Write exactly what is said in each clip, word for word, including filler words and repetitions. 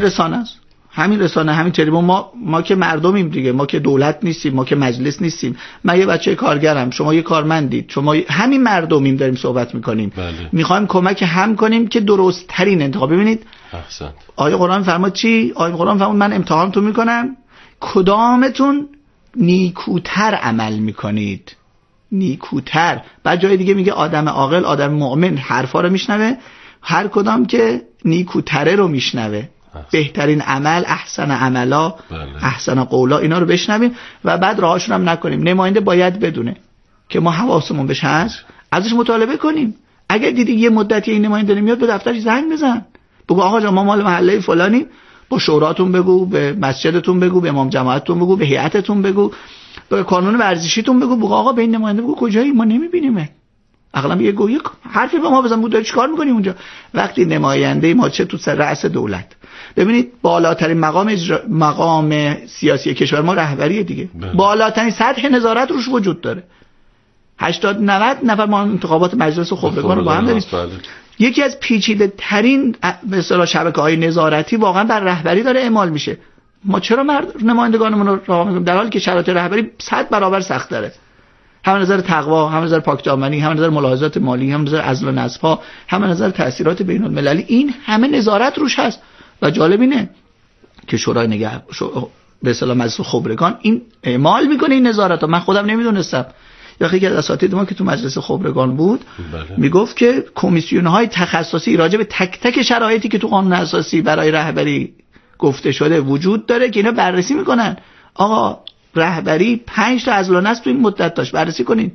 رسانه است، همین رسانه، همین تلویزیون. ما ما که مردمیم دیگه، ما که دولت نیستیم، ما که مجلس نیستیم. من یه بچه کارگرم، شما یه کارمندید، شما همین مردمیم، داریم صحبت میکنیم. بله. میخوایم کمک هم کنیم که درست ترین انتخاب. ببینید احسن. آیه قرآن میفرماد چی؟ آیه قرآن میفرماد من امتحانتون میکنم کدامتون نیکوتر عمل میکنید، نیکوتر. بعد جای دیگه میگه آدم عاقل، آدم مؤمن حرفا رو میشنوه، هر کدام که نیکوتره رو میشنوه، بهترین عمل، احسن عملا، بله. احسن قولا، اینا رو بشنویم و بعد راهاشون هم نکنیم. نماینده باید بدونه که ما حواسمون بهش هست، ازش مطالبه کنیم. اگر دیدی یه مدتی این نماینده نمیاد، به دفترش زنگ بزن، بگو آقا جان ما مال محله فلانیم، با شوراتون بگو، به مسجدتون بگو، به امام جماعتتون بگو، به هیئتتون بگو، به کانون ورزشیتون بگو، بگو آقا به این نماینده بگو کجایی ما نمیبینیمه. اقلا یه گویی حرفی به ما بزن، بود داری چیکار می‌کنی اونجا؟ وقتی نماینده ما چه تو سر رأس دولت، ببینید بالاترین مقام اجرا... مقام سیاسی کشور ما رهبریه دیگه. بله. بالاترین سطح نظارت روش وجود داره. هشتاد نود نفر ما انتخابات مجلس خبرگان رو با هم داریم. بله. یکی از پیچیده ترین به اصطلاح شبکه‌های نظارتی واقعا بر رهبری داره اعمال میشه. ما چرا مرد نمایندگانمون رو رها می‌کنیم در حالی که شرایط رهبری صد برابر سخت داره؟ هم نظر تقوا، هم نظر پاکدامنی، هم نظر ملاحظات مالی، هم نظر عزل و نصب‌ها، هم نظر تأثیرات بین‌المللی، این همه نظارت روش هست. و جالب اینه که شورای نگه شو... به اصطلاح مجلس خبرگان این اعمال میکنه این نظارت. من خودم نمیدونستم. یکی از اساتید ما که تو مجلس خبرگان بود بله. میگفت که کمیسیون‌های تخصصی راجع به تک تک شرایطی که تو قانون اساسی برای رهبری گفته شده وجود داره که اینا بررسی میکنن. آقا رهبری پنج تا عزل و نصب تو این مدت داشت، بررسی کنین.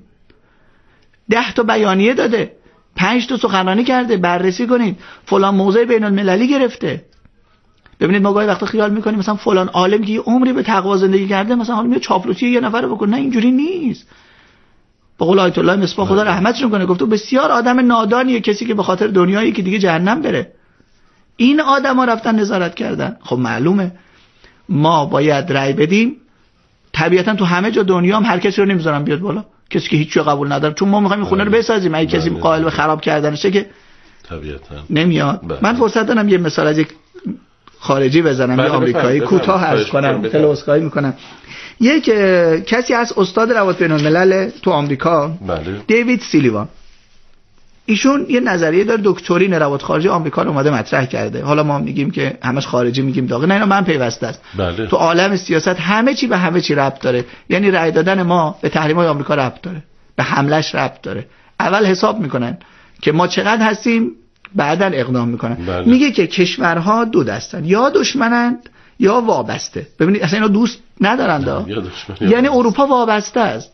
ده تا بیانیه داده، پنج تا سخنرانی کرده، بررسی کنین. فلان موضع بین‌المللی گرفته. ببینید ما گاهی وقتا خیال میکنیم مثلا فلان عالم که یه عمری به تقوا زندگی کرده مثلا حالا میاد چاپلوسی یه نفر رو بکنه. نه اینجوری نیست. به قول آیت الله مصباح خدا رحمتشون کنه گفت بسیار آدم نادانیه کسی که به خاطر دنیایی که دیگه جهنم بره. این آدما رفتن نظارت کردن. خب معلومه ما باید رأی بدیم. طبیعتا تو همه جا دنیا هم هر کسی رو نمیذارن بیاد بالا، کسی که هیچ چیزی قبول نداره، چون ما میخوایم این خونه رو بسازیم. اگه کسی قائل به خراب کردنشه که طبیعتا نمیاد. بله. من فرصت دارم یه مثال از یک خارجی بزنم، یه آمریکایی کوتاه عرض کنم، تلوسکایی میکنم. یک کسی از استاد روابط بین الملل تو آمریکا، بله. دیوید سیلیوان، ایشون یه نظریه داره، دکترین روابط خارجه آمریکا رو اومده مطرح کرده. حالا ما میگیم که همش خارجی میگیم داغه، نه اینا من پیوسته است. بله. تو عالم سیاست همه چی به همه چی ربط داره. یعنی رأی دادن ما به تحریم‌های آمریکا ربط داره، به حملش ربط داره. اول حساب میکنن که ما چقدر هستیم، بعداً اقدام میکنن. بله. میگه که کشورها دو دستن، یا دشمنند یا وابسته. ببینید اصلا اینا دوست ندارن. یعنی اروپا وابسته است.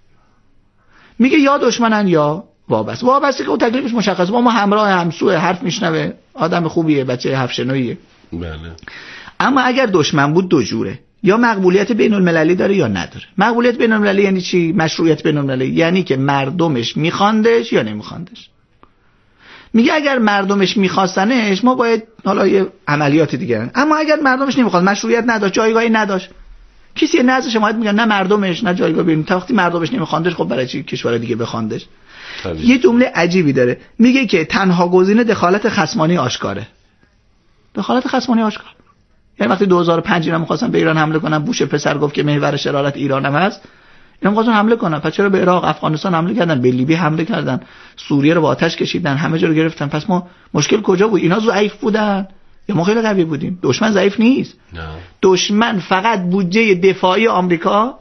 میگه یا دشمنن یا وابسته. وابسته که اون تکلیفش مشخصه، با ما همراه، همسوه، حرف میشنوه، آدم خوبیه، بچه هفشنویه. بله. اما اگر دشمن بود دو جوره، یا مقبولیت بین المللی داره یا نداره. مقبولیت بین المللی یعنی چی؟ مشروعیت بین المللی یعنی که مردمش میخواندش یا نمیخواندش. میگه اگر مردمش میخواستنش ما باید حالا یه عملیات دیگه، اما اگر مردمش نمیخواد، مشروعیت نداشت، جایگاهی نداشت، کسی نزدش، ما میگن نه مردمش نه جایگاه ببین. تا وقتی مردمش نمیخواندش خب برای چی کشور دیگه بخواندش؟ یه جمله عجیبی داره، میگه که تنها گزینه دخالت خصمانه آشکاره. دخالت خصمانه آشکار یعنی وقتی دو هزار و پنج اینا می‌خواستن به ایران حمله کنن، بوش پسر گفت که محور شرارت ایران هم هست، اینا می‌خواستن حمله کنن. پس چرا به عراق، افغانستان حمله کردن، به لیبی حمله کردن، سوریه رو با آتش کشیدن، همه جا رو گرفتن؟ پس ما مشکل کجا بود؟ اینا ضعیف بودن یا ما خیلی قوی بودیم؟ دشمن ضعیف نیست. نه. دشمن فقط بودجه دفاعی آمریکا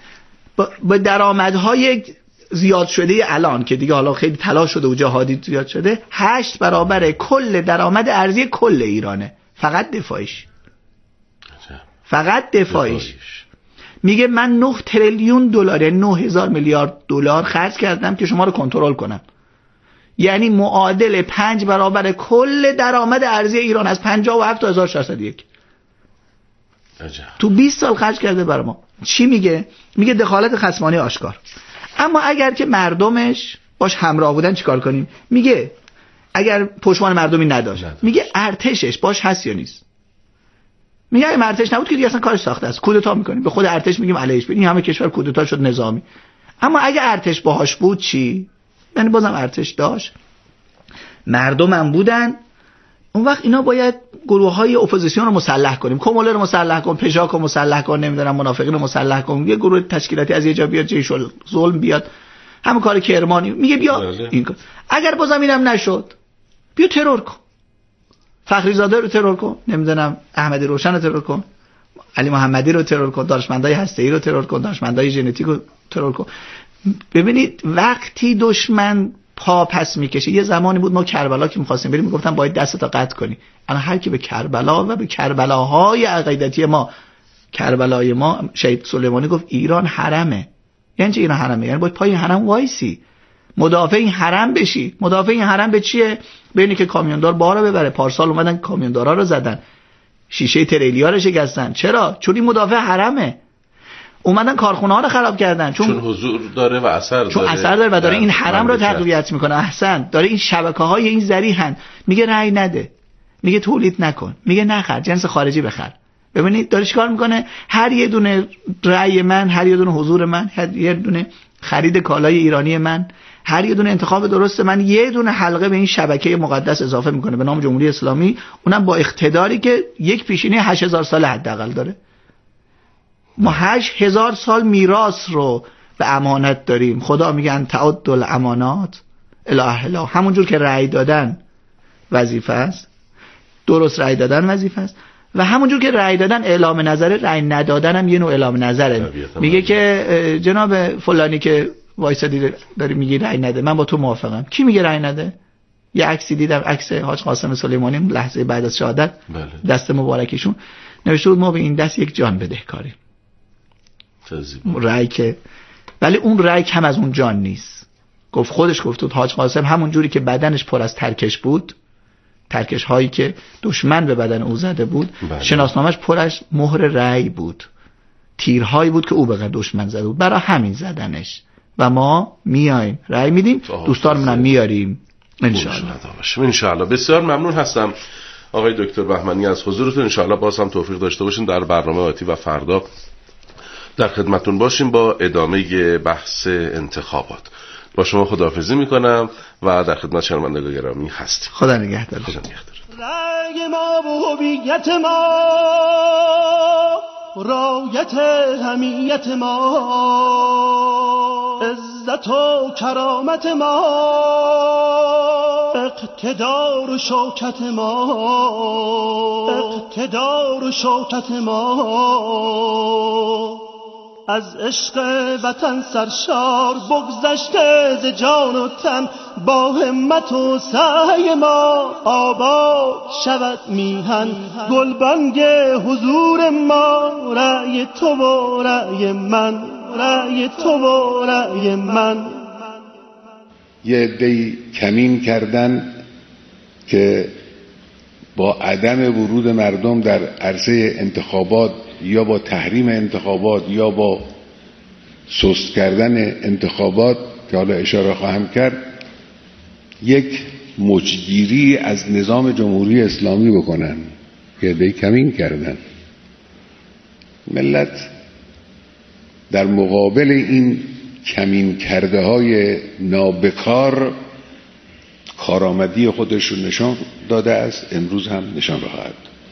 با درآمدهای زیاد شده الان که دیگه حالا خیلی تلاش شده و جهادی زیاد شده، هشت برابر کل درآمد ارزی کل ایرانه. فقط دفاعیش. فقط دفاعیش. میگه من نه تریلیون دلار، یعنی نه هزار میلیارد دلار خرج کردم که شما رو کنترل کنم. یعنی معادل پنج برابر کل درآمد ارزی ایران از پنجاه و هفت هزار و ششصد و یک. تو بیست سال خرج کرده برای ما. چی میگه؟ میگه دخالت خصمانه آشکار. اما اگر که مردمش باش همراه بودن چیکار کنیم؟ میگه اگر پشتوان مردمی نداشت، میگه ارتشش باش هست یا نیست. میگه اگه ارتش نبود که دیگه اصلا کارش ساخته است، کودتا میکنیم، به خود ارتش میگیم علیهش بریم. این همه کشور کودتا شد نظامی. اما اگه ارتش باهاش بود چی؟ یعنی بازم ارتش داشت، مردمم بودن، اون وقت اینا باید گروه های اپوزیسیون رو مسلح کنیم، کموله رو مسلح کن، پژاک رو مسلح کن، نمیدونم منافقین رو مسلح کن، یه گروه تشکیلاتی از یه جا بیاد جیش ظلم بیاد، همون کار کرمانی میگه بیا بله. این کار. اگر بازم اینم نشد بیا ترور کن، فخری زاده رو ترور کن، نمیدونم احمدی روشن رو ترور کن، علی محمدی رو ترور کن، دانشمندای هسته‌ای رو ترور کن، دانشمندای ژنتیک رو ترور کن. ببینید وقتی دشمن پا پس میکشه، یه زمانی بود ما کربلا که می‌خواستیم بریم میگفتن باید دستتو قطع کنی، الان هر کی به کربلا و به کربلاهای عقیدتی ما، کربلای ما، شهید سلیمانی گفت ایران حرمه. یعنی چه ایران حرمه؟ یعنی باید پای حرم وایسی، مدافع این حرم بشی. مدافع این حرم به چیه؟ به اینه که کامیوندار بارا ببره. پارسال اومدن کامیوندارا رو زدن، شیشه تریلیا رو شکستن. چرا؟ چون این مدافع حرمه. اومدن کارخونه ها رو خراب کردن چون, چون حضور داره و اثر داره، چون اثر داره و داره این حرم رو تقویت میکنه. احسن، داره این شبکه های این ذریحن. میگه رأی نده، میگه تولید نکن، میگه نخر، جنس خارجی بخر. ببینید داره چیکار میکنه؟ هر یه دونه رأی من، هر یه دونه حضور من، هر یه دونه خرید کالای ایرانی من، هر یه دونه انتخاب درست من، یه دونه حلقه به این شبکه مقدس اضافه میکنه به نام جمهوری اسلامی، اونم با اقتداری که یک پیشینه هشت هزار سال حداقل داره. ما هشت هزار سال میراث رو به امانت داریم. خدا میگن تعد الامانات اله اله. همونجور که رأی دادن وظیفه است، درست رأی دادن وظیفه است، و همونجور که رأی دادن اعلام نظره، رأی ندادن هم یه نوع اعلام نظره. میگه که جناب فلانی که وایسادی داری میگی رأی نده، من با تو موافقم. کی میگه رأی نده؟ یه عکسی دیدم، عکس حاج قاسم سلیمانی لحظه بعد از شهادت، بله. دست مبارکشون نوشته بود ما به این دست یک جان بدهکاریم. رأی که، ولی اون رأی کم از اون جان نیست. گفت خودش گفت بود حاج قاسم همون جوری که بدنش پر از ترکش بود، ترکش هایی که دشمن به بدن او زده بود، بله. شناسنامه‌اش پرش مهر رأی بود، تیرهایی بود که او به دشمن زده بود، برای همین زدنش. و ما میایم رأی میدیم، دوستانمون میاریم ان شاء الله. ان شاء الله. بسیار ممنون هستم آقای دکتر بهمنی از حضورتون. ان شاء الله باز هم توفیق داشته باشین در برنامه آتی و فردا در خدمتون باشیم با ادامه بحث انتخابات. با شما خداحافظی میکنم و در خدمت شنوندگان گرامی هستیم. خدا نگهدار. خدا نگهدار. رأی ما و هویت ما، رایت حمیت ما، عزت و کرامت ما، اقتدار و شوکت ما، اقتدار و شوکت ما، از عشق وطن سرشار بگذشته ز جان و تن، با همت و سعی ما آباد شود میهن، گلبانگ حضور ما، رأی تو و رأی من، رأی تو و رأی من. یه عده‌ای کمین کردن که با عدم ورود مردم در عرصه انتخابات یا با تحریم انتخابات یا با سست کردن انتخابات که حالا اشاره خواهم کرد، یک مچگیری از نظام جمهوری اسلامی بکنن که عده‌ای کمین کردن. ملت در مقابل این کمین کرده های نابکار کارآمدی خودش رو نشان داده است، امروز هم نشان خواهد.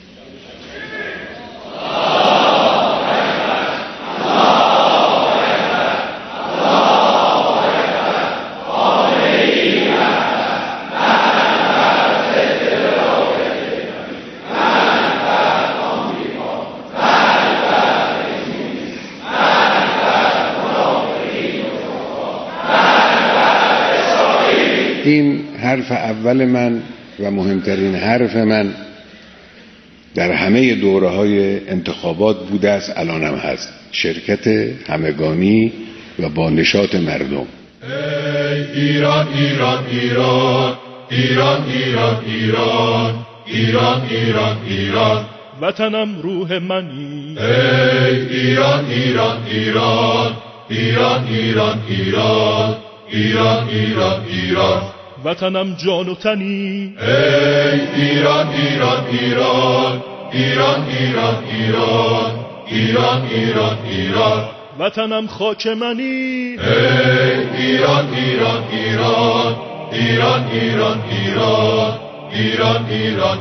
این حرف اول من و مهمترین حرف من در همه دوره های انتخابات بوده است، الان هم هست. شرکت همگانی و با نشاط مردم. ای ایران ایران ایران ایران ایران ایران ایران ایران ایران وطنم روح منی. ای ایران ایران ایران ایران ایران ایران ایران ایران ایران وطنم جان و تنی. ای ایران ایران ایران ایران ایران ایران ایران ایران ایران وطنم خاک منی. ای ایران ایران ایران ایران ایران ایران ایران ایران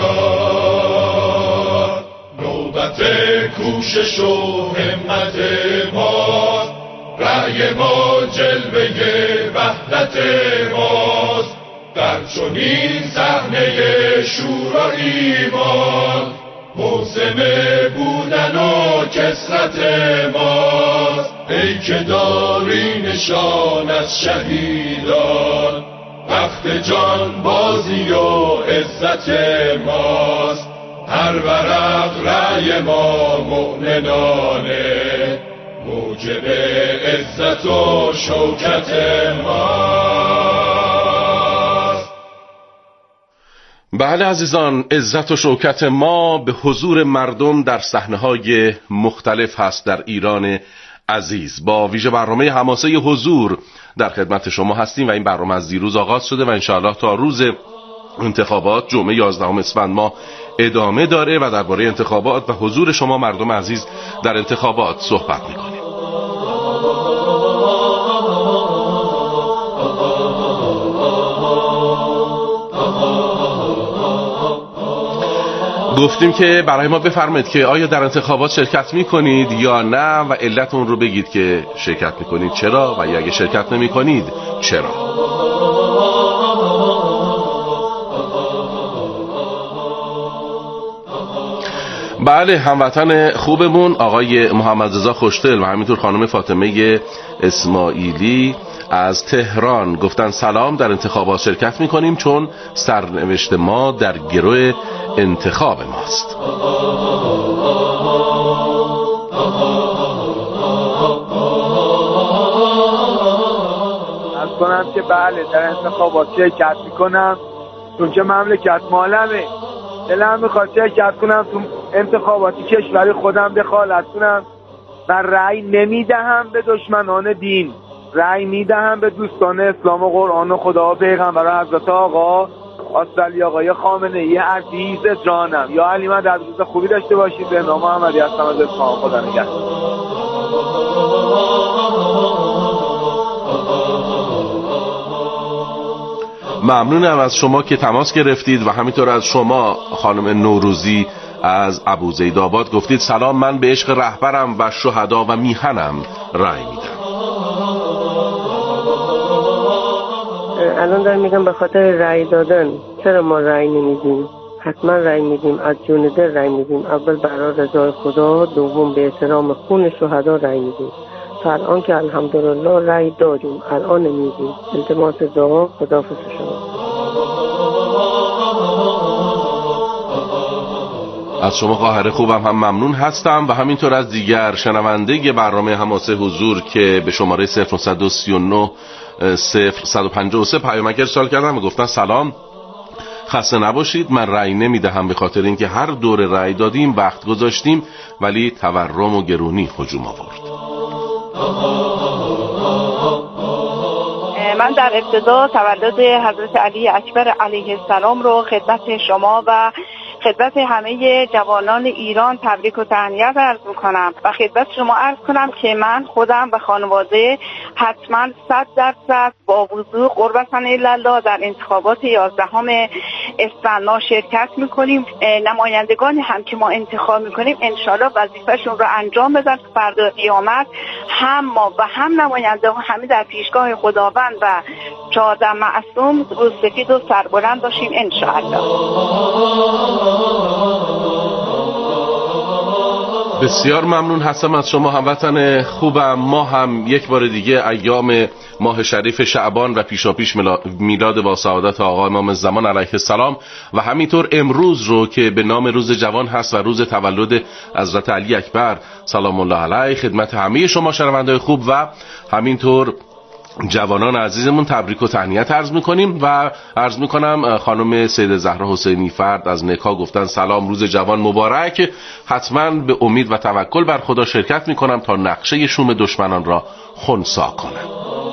ایران. نوبت کوشش و همت ماست، رأی ما جلوه وحدت ماست، در چنین صحنه شور و ایمان موسم بودن و کثرت ماست. ای که داری نشان از شهیدان، وقت جان بازی و عزت ماست. هر ورق رأی ما مؤمنانه، موجب عزت و شوکت ماست. بله عزیزان، عزت و شوکت ما به حضور مردم در صحنه‌های مختلف هست در ایران عزیز. با ویژه برنامه حماسه حضور در خدمت شما هستیم و این برنامه از دیروز آغاز شده و انشاءالله تا روز انتخابات جمعه یازدهم اسفند ماه ادامه داره و درباره انتخابات و حضور شما مردم عزیز در انتخابات صحبت می‌کنیم. گفتیم که برای ما بفرمایید که آیا در انتخابات شرکت میکنید یا نه و علت اون رو بگید که شرکت میکنید چرا و یا اگه شرکت نمیکنید چرا. بله، هموطن خوبمون آقای محمد رضا خوشدل و همینطور خانم فاطمه اسماعیلی از تهران گفتن سلام، در انتخابات شرکت میکنیم چون سرنوشت ما در گروه انتخاب ماست. از کنم که بله در انتخابات شرکت میکنم چون که مملکت مالمه، دلم میخواد شرکت کنم تو انتخاباتی کشوری خودم دخالت کنم و رأی نمیدهم به دشمنان دین، رأی میدهم به دوستان اسلام و قرآن و خدا و پیغمبر حضرت آقا آسلی آقای خامنه‌ای عزیز جانم. یا علی من در روز خوبی داشته باشید. به نام محمدی هستم از اصفهان. خدا نگهدار. ممنونم از شما که تماس گرفتید و همینطور از شما خانم نوروزی از ابوزیدآباد گفتید سلام، من به عشق رهبرم و شهدا و میهنم رأی میدم. الان دارم میگم به خاطر رأی دادن چرا ما رأی نمیدیم؟ حتما رأی میدیم، از جون دل رأی میدیم. اول برای رضای خدا، دوم به احترام خون شهدا رأی میدیم. تا الان که الحمدلله رأی دادیم، الان نمیدیم. التماس دعا، خداحافظ شما. از شما خواهر خوبم هم ممنون هستم و همینطور از دیگر شنونده برنامه حماسه حضور که به شماره صفر نه سه نه صفر یک پنج سه پیامک ارسال کردم و گفتن سلام، خسته نباشید، من رأی نمیدهم به خاطر اینکه هر دور رأی دادیم وقت گذاشتیم ولی تورم و گرونی هجوم آورد. من در ابتدا تولد حضرت علی اکبر علیه السلام رو خدمت شما و خدمت همه جوانان ایران تبریک و تهنیت عرض میکنم و خدمت شما عرض کنم که من خودم و خانواده حتما صد درصد با وضوح قربتن الله در انتخابات یازدهم اسفند ماه شرکت میکنیم. نمایندگانی هم که ما انتخاب میکنیم انشالله وظیفهشون رو انجام بدن. فردا قیامت هم ما و هم نماینده همه در پیشگاه خداوند و چهارده معصوم روز سفید و سربلند باشیم انشالله. بسیار ممنون هستم از شما هموطن خوبم. ما هم یک بار دیگه ایام ماه شریف شعبان و پیشاپیش میلاد با سعادت آقا امام زمان علیه السلام و همینطور امروز رو که به نام روز جوان هست و روز تولد حضرت علی اکبر سلام الله علیه خدمت همه شما شنونده‌های خوب و همینطور جوانان عزیزمون تبریک و تهنیت عرض میکنیم و عرض میکنم خانم سید زهرا حسینی فرد از نکا گفتن سلام، روز جوان مبارک. حتما به امید و توکل بر خدا شرکت میکنم تا نقشه شوم دشمنان را خنثی کنم.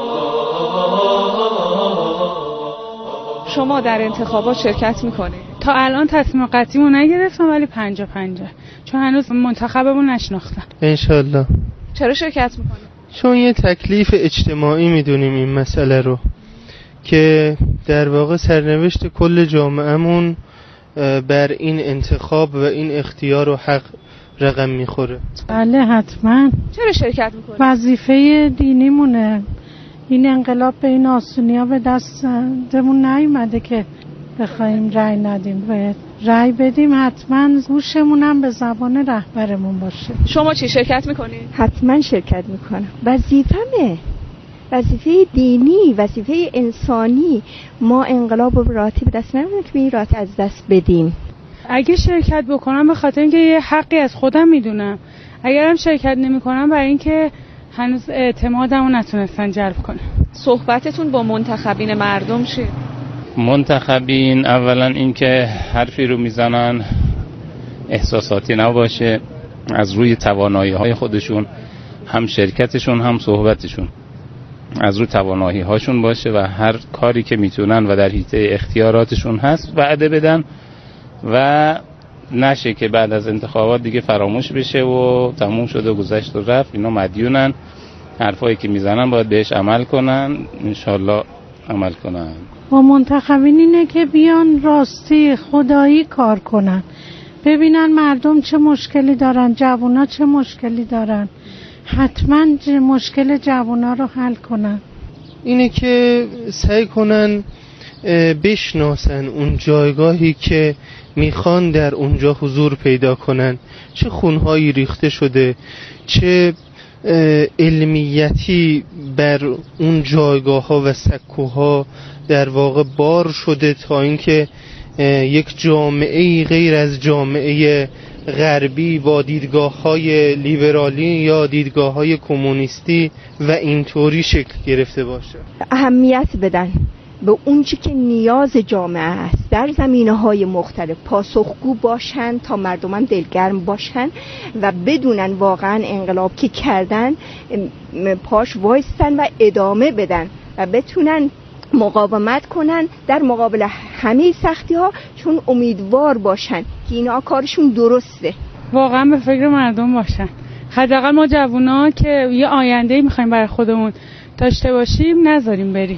شما در انتخابات شرکت میکنید؟ تا الان تصمیم قطعیمو نگرفتم ولی پنجا پنجا، چون هنوز منتخبمون نشناختن. انشالله. چرا شرکت میکنید؟ چون یه تکلیف اجتماعی میدونیم این مسئله رو که در واقع سرنوشت کل جامعهمون بر این انتخاب و این اختیار و حق رقم میخوره. بله حتما. چرا شرکت میکنی؟ وظیفه دینیمونه. این انقلاب به این آسونیا به دستمون نیومده که بخوایم رأی ندیم، باید رأی بدیم. حتما گوشمون هم به زبان رهبرمون باشه. شما چی شرکت میکنی؟ حتما شرکت میکنم. وظیفمه، وظیفه دینی، وظیفه انسانی. ما انقلاب و راحتی به دست نمیدیم که این راحتی از دست بدیم. اگه شرکت بکنم به خاطر اینکه یه حقی از خودم میدونم، اگرم شرکت نمیکنم برای اینکه هنوز اعتمادمو نتونستن جلب کنم. صحبتتون با منتخبین مردم چیه؟ منتخبین اولا اینکه حرفی رو میزنن احساساتی نباشه، از روی توانایی‌های خودشون، هم شرکتشون هم صحبتشون از روی توانایی‌هاشون باشه و هر کاری که میتونن و در حیطه اختیاراتشون هست وعده بدن و نشه که بعد از انتخابات دیگه فراموش بشه و تموم شده و گذشت و رفت. اینا مدیونن، حرفایی که میزنن باید بهش عمل کنن، انشالله عمل کنن. و منتخبین اینه که بیان راستی خدایی کار کنن، ببینن مردم چه مشکلی دارن، جوونا چه مشکلی دارن، حتما مشکل جوونا رو حل کنن. اینه که سعی کنن بشناسن اون جایگاهی که میخوان در اونجا حضور پیدا کنن، چه خونهایی ریخته شده، چه علمیتی بر اون جایگاه ها و سکوها در واقع بار شده تا اینکه یک جامعه غیر از جامعه غربی با دیدگاه های لیبرالی یا دیدگاه های کمونیستی و اینطوری شکل گرفته باشه. اهمیت بدن به اون چی که نیاز جامعه است، در زمینه‌های مختلف پاسخگو باشن تا مردمان دلگرم باشن و بدونن واقعا انقلاب که کردن پاش وایستن و ادامه بدن و بتونن مقاومت کنن در مقابل همه سختی ها، چون امیدوار باشن که اینا کارشون درسته. واقعا به فکر مردم باشن. حداقل ما جوونا که یه آینده‌ای می‌خوایم برای خودمون داشته باشیم نذاریم بریم.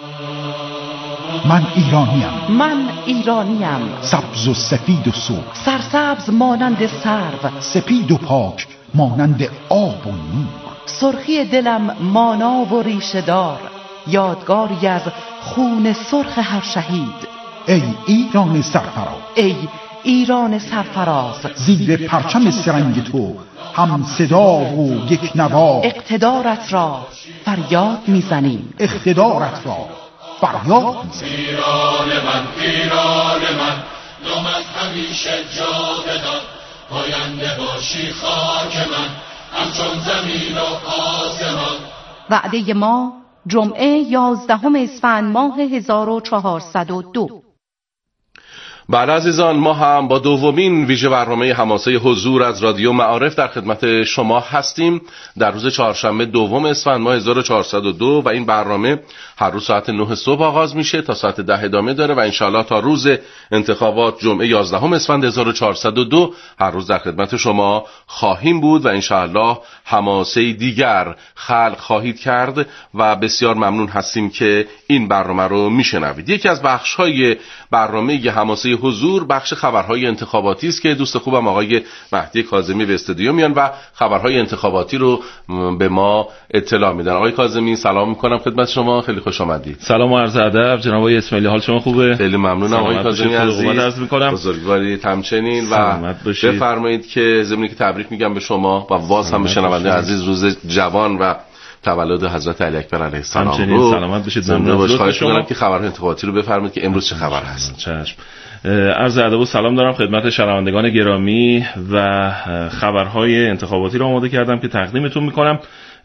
من ایرانیم، من ایرانیم، سبز و سفید و سرخ، سرسبز مانند سرو، سپید و پاک مانند آب و نور، سرخی دلم مانا و ریشه دار، یادگاری از خون سرخ هر شهید. ای ایران سرفراز، ای ایران سرفراز، زیر پرچم سرنگ تو هم صدا و یک نوا، اقتدارت را فریاد میزنیم، اقتدارت را فریاد میزنیم. ایران من، ایران من، نام از همیشه جاودان، پاینده باشی خاک من، همچون زمین و آسمان. وعده ما جمعه یازدهم اسفند ماه هزار و چهارصد و دو. بله عزیزان، ما هم با دومین ویژه برنامه حماسه حضور از رادیو معارف در خدمت شما هستیم در روز چهارشنبه دوم اسفند ماه هزار و چهارصد و دو و این برنامه هر روز ساعت نه صبح آغاز میشه تا ساعت ده ادامه داره و انشالله تا روز انتخابات جمعه یازدهم اسفند هزار و چهارصد و دو هر روز در خدمت شما خواهیم بود و انشالله حماسه دیگر خلق خواهید کرد و بسیار ممنون هستیم که این برنامه رو میشنوید. یکی از بخش‌های برنامه حماسه حضور بخش خبرهای انتخاباتی است که دوست خوبم آقای مهدی کاظمی به استودیو میان و خبرهای انتخاباتی رو به ما اطلاع میدن. آقای کاظمی سلام میکنم خدمت شما، خیلی خوش آمدید. سلام و عرض ادب جناب آقای اسماعیلی، حال شما خوبه؟ خیلی ممنونم آقای کاظمی عزیز، میکنم بزرگواری همچنین و بفرمایید که ضمن که تبریک میگم به شما و باز هم به شنونده عزیز روز جوان و تولد حضرت علی اکبر علیه السلام همچنین سلامت باشید. ممنون خواهش می‌کنم که خبرهای انتخاباتی رو بفرمایید که امروز چه خبر هست. چشم. عرض ادب و سلام دارم خدمت شنوندگان گرامی و خبرهای انتخاباتی رو آماده کردم که تقدیمتون میکنم.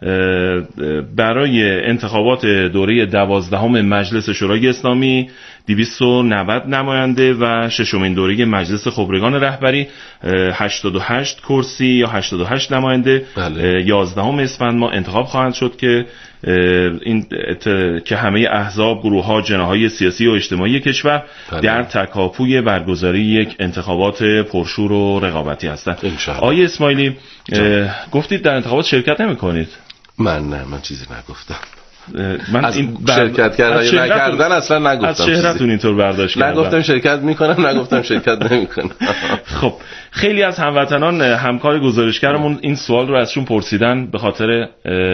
برای انتخابات دوره دوازدهم مجلس شورای اسلامی دویست و نود نماینده و ششمین دوره مجلس خبرگان رهبری هشتاد و هشت کرسی یا هشتاد و هشت نماینده بله. یازدهم اسفند ما انتخاب خواهند شد که این که همه احزاب، گروه‌ها، جناح‌های سیاسی و اجتماعی کشور بله. در تکاپوی برگزاری یک انتخابات پرشور و رقابتی هستند. آقای اسماعیلی گفتید در انتخابات شرکت نمی‌کنید؟ من نه، من چیزی نگفتم. من از این شرکت کردن یا نکردن اصلا نگفتم. از چهرهتون اینطور برداشت کردم. نگفتم شرکت میکنم، نگفتم شرکت نمیکنم. خب خیلی از هموطنان همکار گزارشگرمون این سوال رو ازشون پرسیدن به خاطر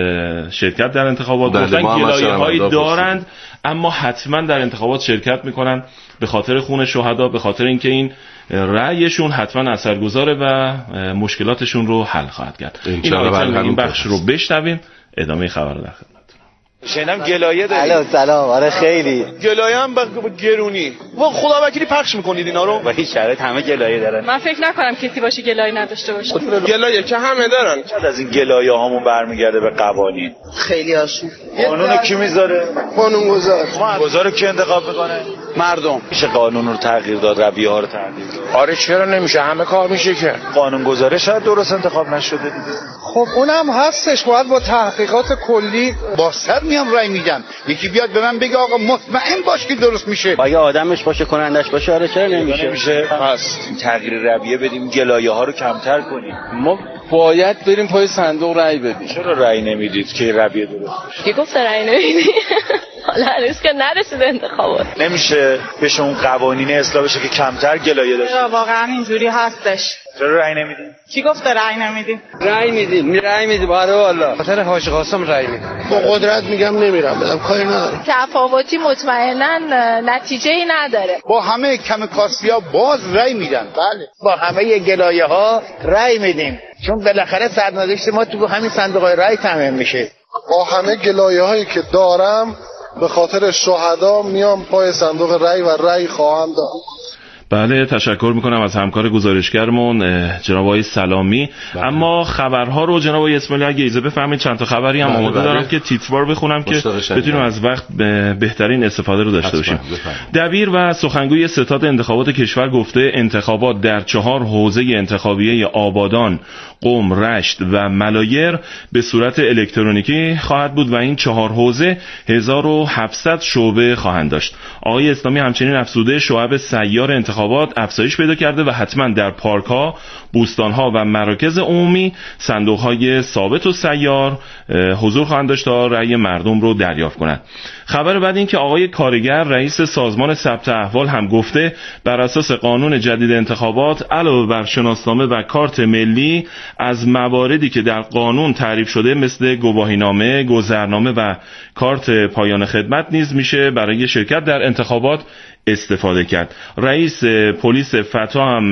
شرکت در انتخابات. گفتن گلایه‌هایی دارند اما حتما در انتخابات شرکت میکنن به خاطر خون شهدا، به خاطر اینکه این رأیشون حتما اثرگذاره و مشکلاتشون رو حل خواهد کرد. این این بخش رو بشنویم، ادامه خبر رو در خدمت. شنیدم گلایه داری. الو سلام. آره خیلی گلایه هم با گرونی وا خدا وکیلی پخش میکنید اینا رو؟ با هیچ شرایط همه گلایه دارن. من فکر نکنم کسی باشه گلایه نداشته باشه. گلایه که همه دارن. چقدر از این گلایه هامون برمیگرده به قوانین؟ خیلی هاشون. قانون کی میذاره؟ قانون گذار. گذار کی انتخاب میکنه؟ مردم. میشه قانون رو تغییر داد، رویه ها رو تغییر داد؟ آره چرا نمیشه؟ همه کار میشه که. قانون گذاره شاید درست انتخاب نشده دیگه. خب اونم هستش، باید با تحقیقات کلی با صد میام رای میدم. یکی بیاد به من بگه آقا مطمئن باش که درست میشه. اگه آدمش باشه کنندش باشه آره چرا نمیشه؟ نمیشه. پس تغییر رویه بدیم، گلایه ها رو کمتر کنیم. ما باید بریم پای صندوق رای بدیم. چرا رای نمیدید که رویه درست بشه؟ کی گفت رای نمیدی؟ حالا هنوز که نرسید انتخابات. نمیشه بشه اون قوانین اصلاح بشه که کمتر گلایه داشته. چرا واقعا اینجوری هستش؟ چرا رای نمیدی؟ کی گفت رای نمیدی؟ رای میدیم، می رای میدیم. آره والله. خاطر حاج قاسم رای میدیم. با قدرت میگم نمیرم، بدم کاری ندارم. تفاوتی مطمئنا نتیجه‌ای نداره. با همه کم کاسبیا باز رای میدن. بله. با همه گلایه ها رای میدیم. چون بالاخره سرنوشت ما تو همین صندوق رای تامین میشه. با همه گلایه هایی که دارم به خاطر شهدا میام پای صندوق رای و رای خواهم داد. بله تشکر میکنم از همکار گزارشگرمون جناب آقای سلامی. بله. اما خبرها رو جناب آقای اسماعیلی اگه اجازه بفرمایید چند تا خبری هم بله آماده بله. دارم که تیتروار بخونم که بتونیم از وقت بهترین استفاده رو داشته باشیم. دبیر و سخنگوی ستاد انتخابات کشور گفته انتخابات در چهار حوزه انتخابیه آبادان، قم، رشت و ملایر به صورت الکترونیکی خواهد بود و این چهار حوزه هزار و هفتصد شعبه خواهند داشت. آقای اسلامی همچنین افزوده شعب سیار انتخابات افزایش پیدا کرده و حتما در پارک‌ها، بوستان‌ها و مراکز عمومی صندوق‌های ثابت و سیار حضور خواهند داشت تا رأی مردم رو دریافت کنند. خبر بعد این که آقای کارگر رئیس سازمان ثبت احوال هم گفته بر اساس قانون جدید انتخابات علاوه بر شناسنامه و کارت ملی از مواردی که در قانون تعریف شده مثل گواهینامه، گذرنامه و کارت پایان خدمت نیز میشه برای شرکت در انتخابات استفاده کرد. رئیس پلیس فتا هم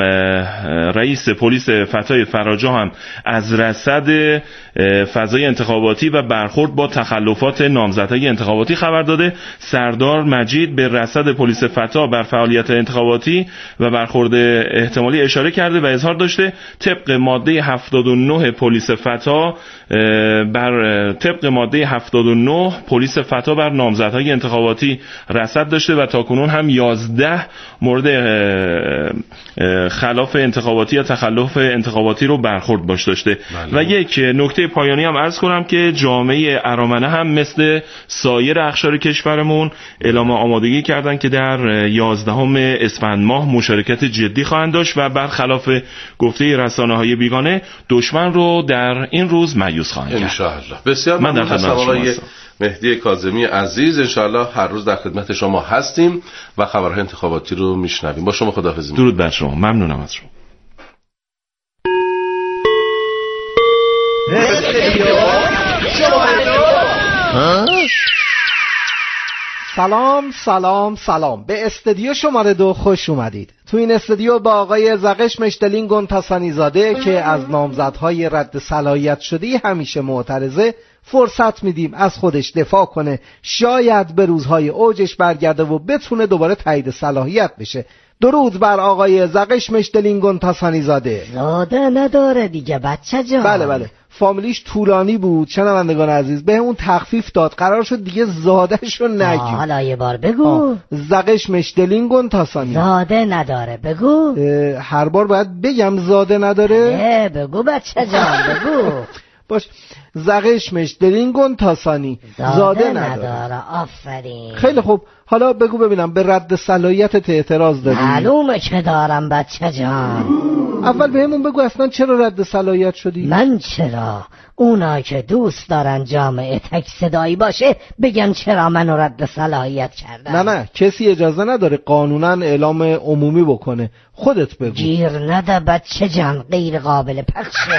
رئیس پلیس فتای فراجا هم از رصد فضای انتخاباتی و برخورد با تخلفات نامزدهای انتخاباتی خبر داده. سردار مجید به رصد پلیس فتا بر فعالیت انتخاباتی و برخورد احتمالی اشاره کرده و اظهار داشته طبق ماده هفتاد و نه پلیس فتا بر طبق ماده هفتاد و نه پلیس فتا بر نامزدهای انتخاباتی رصد داشته و تاکنون هم یازده مورد خلاف انتخاباتی یا تخلف انتخاباتی رو برخورد باش داشته. بله. و یک نکته پایانی هم عرض کنم که جامعه ارامنه هم مثل سایر اقشار کشورمون اعلام آمادگی کردن که در یازدهم اسفند ماه مشارکت جدی خواهند داشت و برخلاف گفته رسانه‌های بیگانه دشمن رو در این روز مایوس خواهند کرد. ان شاء الله. بسیار ممنون هستم آقای مهدی کاظمی عزیز. ان شاء الله هر روز در خدمت شما هستیم و خبرهای انتخاباتی رو میشنویم. با شما خداحافظی. درود بر شما. ممنونم از شما. سلام سلام سلام به استودیو شماره دو خوش اومدید. تو این استودیو با آقای زغش مشتلین گنتاسانی زاده که از نامزدهای رد صلاحیت شده همیشه معترضه فرصت میدیم از خودش دفاع کنه، شاید به روزهای اوجش برگرده و بتونه دوباره تایید صلاحیت بشه. درود بر آقای زغش مشتلین گنتاسانی زاده. زاده نداره دیگه بچه جان. بله بله فامیلیش طولانی بود شنوندگان عزیز، به اون تخفیف داد، قرار شد دیگه زادهشو نگیم. حالا یه بار بگو. زغش مشتلین گنتاسانی. زاده نداره بگو. هر بار باید بگم زاده نداره؟ نه بگو بچه جان بگو. باش. زغش مشتلین گنتاسانی زاده, زاده نداره. نداره. آفرین. خیلی خوب، حالا بگو ببینم به رد صلاحیتت اعتراض داری؟ معلومه که دارم بچه جان. اول بهمون بگو اصلا چرا رد صلاحیت شدی؟ من چرا؟ اونا که دوست دارن جامعه تک صدایی باشه بگن چرا منو رد صلاحیت کردن. نه نه، کسی اجازه نداره قانونا اعلام عمومی بکنه، خودت بگو. گیر نده بچه جان، غیر قابل پخشه.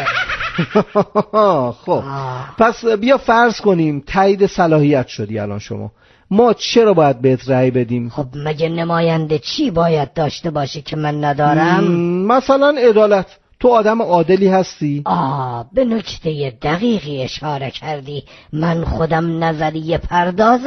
خب پس بیا فرض کنیم تایید صلاحیت شدی الان شما، ما چرا باید بهت رأی بدیم؟ خب مگه نماینده چی باید داشته باشه که من ندارم؟ مثلا عدالت. تو آدم عادلی هستی؟ آه، به نکته دقیقی اشاره کردی. من خودم نظریه پرداز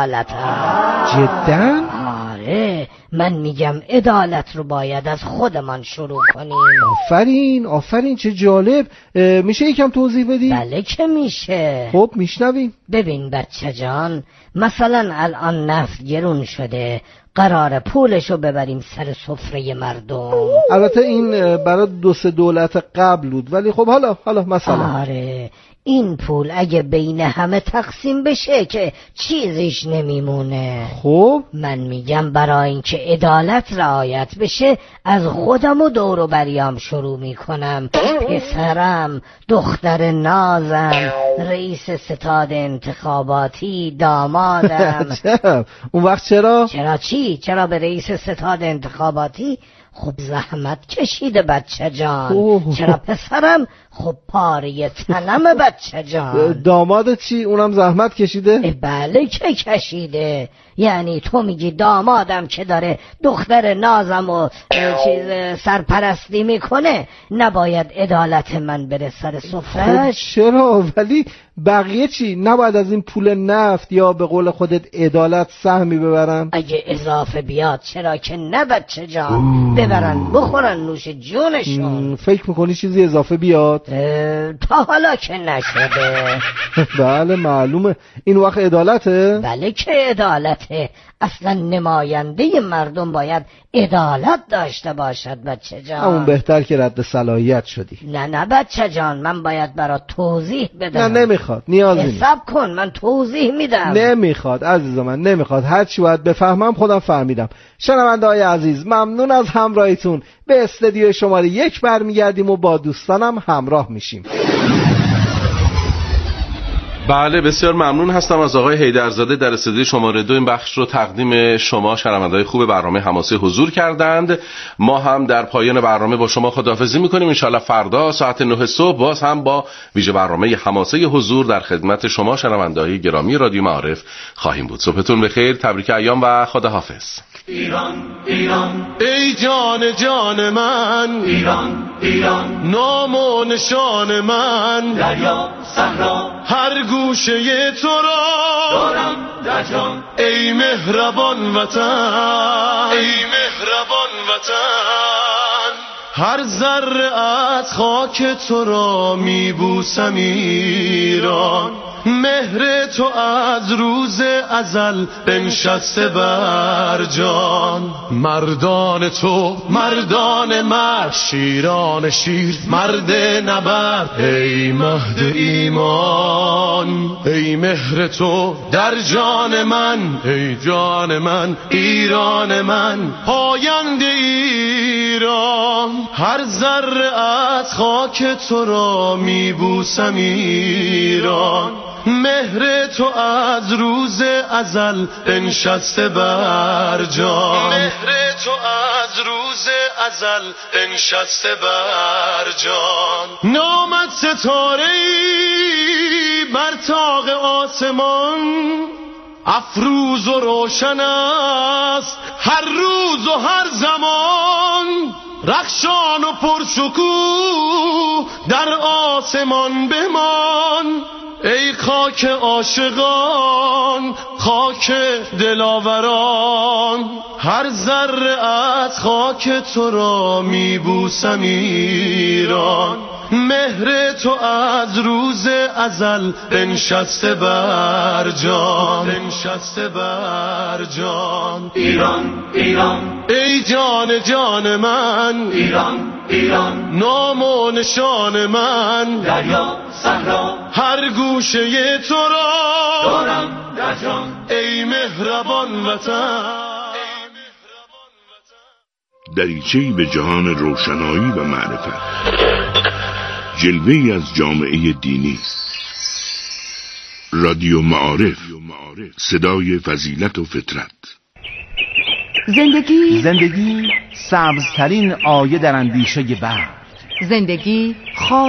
عدالتم. جداً؟ آره، من میگم عدالت رو باید از خودمان شروع کنیم. آفرین آفرین، چه جالب. میشه یکم توضیح بدی؟ بله که میشه. خب میشنویم. ببین بچه جان، مثلا الان نفت گرون شده، قرار پولشو ببریم سر سفره مردم. البته این برای دو سه دولت قبل بود، ولی خب حالا حالا مثلا آره، این پول اگه بین همه تقسیم بشه که چیزیش نمیمونه. خب من میگم برای اینکه عدالت رعایت بشه از خودم و دور و بریام شروع میکنم. پسرم، دختر نازم، رئیس ستاد انتخاباتی، دامادم. اون وقت چرا؟ چرا چی؟ چرا به رئیس ستاد انتخاباتی؟ خب زحمت کشیده بچه جان. اوه. چرا پسرم؟ خب پاره تنم بچه جان. داماد چی؟ اونم زحمت کشیده؟ بله که کشیده. یعنی تو میگی دامادم که داره دختر نازم و چیز سرپرستی میکنه نباید عدالت من بره سر سفرهش؟ خب چرا؟ ولی بقیه چی؟ نباید از این پول نفت یا به قول خودت عدالت سهمی ببرن؟ اگه اضافه بیاد چرا که نه بچه جان. ببرن بخورن نوش جونشون. فکر میکنی چیزی اضافه بیاد؟ تا حالا که نشده. بله معلومه. این وقت عدالته؟ بله که عدالته. اصلا نماینده مردم باید عدالت داشته باشد بچه جان. همون بهتر که رد صلاحیت شدی. نه نه بچه جان، من باید برات توضیح بدم. نه نمیخواد، نیازی نیست. حساب کن، من توضیح میدم. نمیخواد عزیز من، نمیخواد. هر چی باید بفهمم خودم فهمیدم. شنونده های عزیز، ممنون از همراهیتون. به استدیو شماره یک برمیگردیم و با دوستانم همراه میشیم. بله بسیار ممنون هستم از آقای حیدرزاده در استودیو شماره دو. این بخش رو تقدیم شما شنونده‌های خوب برنامه حماسه حضور کردند. ما هم در پایان برنامه با شما خداحافظی می‌کنیم. انشالله فردا ساعت نه صبح باز هم با ویژه برنامه حماسه حضور در خدمت شما شنونده‌های گرامی رادیو معارف خواهیم بود. صبحتون بخیر، تبریک ایام و خداحافظ. ایران ایران ای جان جان من، ایران ایران نام و نشان من، دریا صحرا هر گوشه تو را دارم در جان. ای مهربان وطن، ای مهربان وطن، هر ذره از خاک تو را میبوسم ایران. مهر تو از روز ازل بنشسته بر جان. مردان تو مردان مرد، شیران شیر مرد نبرد، ای مهد ایمان. ای مهر تو در جان من، ای جان من، ایران من، پاینده ایران. هر ذره از خاک تو را میبوسم ایران. مهر تو از روز ازل بنشسته بر جان. مهر تو از روز ازل بنشسته بر جان. نامت ستاره‌ای بر طاق آسمان، افروز و روشن است هر روز و هر زمان. رخشان و پرشکوه در آسمان بمان. ای خاک عاشقان، خاک دلاوران، هر ذره از خاک تو را میبوسم ایران. مهر تو از روز ازل بنشسته بر جان، بنشسته بر جان. ایران ایران ای جان جان من، ایران ایران، نام و نشان من دریا صحرا، هر گوشه تو را دارم در جان. ای مهربان وطن. دریچه‌ای به جهان روشنایی و معرفت، جلوه‌ای از جامعه دینی. رادیو معارف، صدای فضیلت و فطرت. زندگی زندگی سبزترین آیه در اندیشه بحر. زندگی خواب